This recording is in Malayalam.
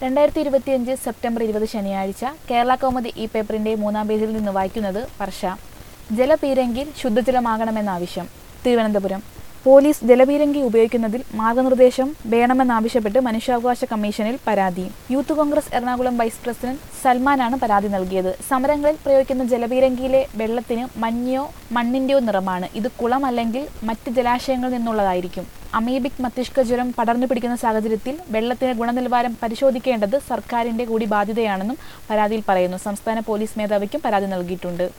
2025 സെപ്റ്റംബർ 20 ശനിയാഴ്ച കേരള കൗമുദി ഈ പേപ്പറിന്റെ 3-ാം പേജിൽ നിന്ന് വായിക്കുന്നത് വർഷ. ജലപീരങ്കിയിൽ ശുദ്ധജലമാകണമെന്ന ആവശ്യം. തിരുവനന്തപുരം. പോലീസ് ജലപീരങ്കി ഉപയോഗിക്കുന്നതിൽ മാർഗനിർദ്ദേശം വേണമെന്നാവശ്യപ്പെട്ട് മനുഷ്യാവകാശ കമ്മീഷനിൽ പരാതി. Youth Congress Ernakulam vice president സൽമാനാണ് പരാതി നൽകിയത്. സമരങ്ങളിൽ പ്രയോഗിക്കുന്ന ജലപീരങ്കിയിലെ വെള്ളത്തിന് മഞ്ഞയോ മണ്ണിന്റെയോ നിറമാണ്. ഇത് കുളം അല്ലെങ്കിൽ മറ്റ് ജലാശയങ്ങളിൽ നിന്നുള്ളതായിരിക്കും. അമീബിക് മസ്തിഷ്ക ജ്വരം പടർന്നു പിടിക്കുന്ന സാഹചര്യത്തിൽ വെള്ളത്തിന്റെ ഗുണനിലവാരം പരിശോധിക്കേണ്ടത് സർക്കാരിന്റെ കൂടി ബാധ്യതയാണെന്നും പരാതിയിൽ പറയുന്നു. സംസ്ഥാന പോലീസ് മേധാവിക്കും പരാതി നൽകിയിട്ടുണ്ട്.